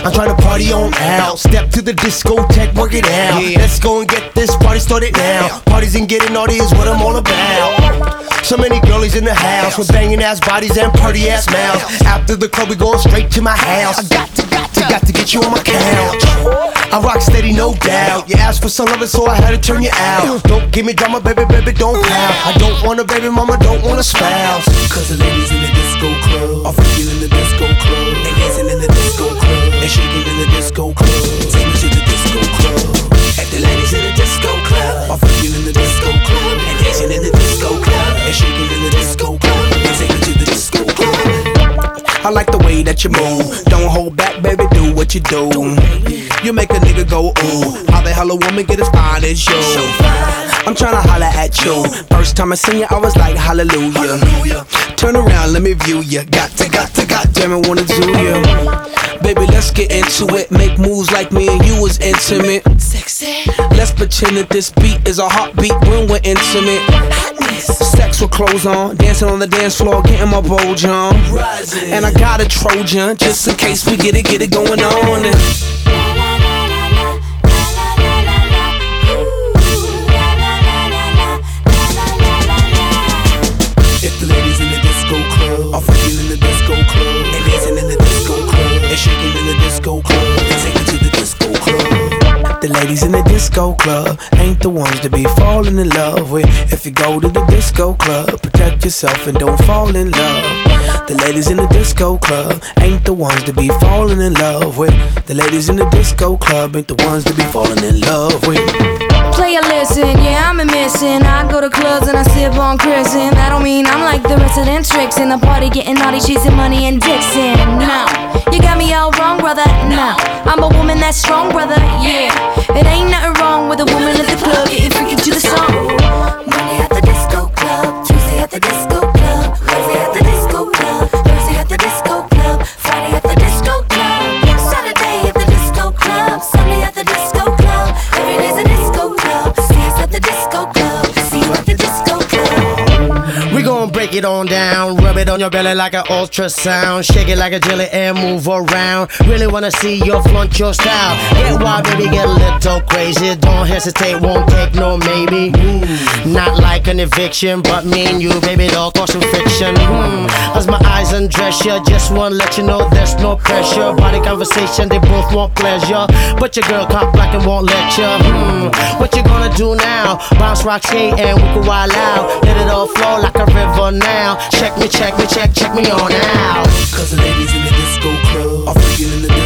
I'm trying to party on out. Step to the discotheque, work it out. Let's go and get this party started now. Parties and getting naughty is what I'm all about. So many girlies in the house with banging ass bodies and pretty ass mouths. After the club, we going straight to my house. I got to get you on my couch. I rock steady, no doubt. You asked for some loving, so I had to turn you out. Don't give me drama, baby, don't pout. I don't want a baby mama, don't want a spouse. Cause the ladies in the disco club are freaking in the disco club. They dancing in the disco club. They shaking in the disco club. Take me to the disco club. If the ladies in the disco club are freaking in the disco club. And dancing in the disco club. They shaking in the disco club. Take me to the disco club. I like the way that you move. Don't hold back, baby, do what you do. You make a nigga go ooh. How the hell a woman get as fine as you? I'm tryna holla at you. First time I seen you, I was like hallelujah. Turn around, let me view you. Got to, damn it, wanna do you. Baby, let's get into it. Make moves like me and you was intimate. Sexy. Let's pretend that this beat is a heartbeat when we're intimate. Sex with clothes on, dancing on the dance floor, getting my bulge on. And I got a Trojan, just in case we get it going on. If the ladies in the disco club are freaking in the disco club, and dancing in the disco club, and shaking in the disco club, and take it to the disco club. The ladies in the disco club ain't the ones to be falling in love with. If you go to the disco club, protect yourself and don't fall in love. The ladies in the disco club ain't the ones to be falling in love with. The ladies in the disco club ain't the ones to be falling in love with. Play a listen, yeah, I'm a missing. I go to clubs and I sip on Chrisin. That don't mean I'm like the rest of them tricks in the party, getting naughty, chasing money and Dixon. No, you got me all wrong, brother. No, I'm a woman that's strong, brother. Yeah, it ain't nothing wrong with a woman at the club getting freaky to the song. Monday at the disco club, Tuesday at the disco club, Wednesday at the disco club, Thursday at the disco club, Friday at the disco club, Saturday at the disco club, Sunday at the disco club. Every day's a disco club. See us at the disco club. See you at the disco club. We gon' break it on down. Rub it on your belly like an ultrasound. Shake it like a jelly and move around. Really wanna see you flaunt your style. Get wild, baby, get a little crazy. Don't hesitate, won't take no maybe. Not like an eviction, but me and you, baby, don't cause some friction. As my eyes undress you, just wanna let you know there's no pressure. Body conversation, they both want pleasure, but your girl cock black and won't let you. What you gonna do now? Bounce, rock, skate, and we can wild out. Let it all flow like a river now. Check me on out. Cause the ladies in the disco club are freaking in the disco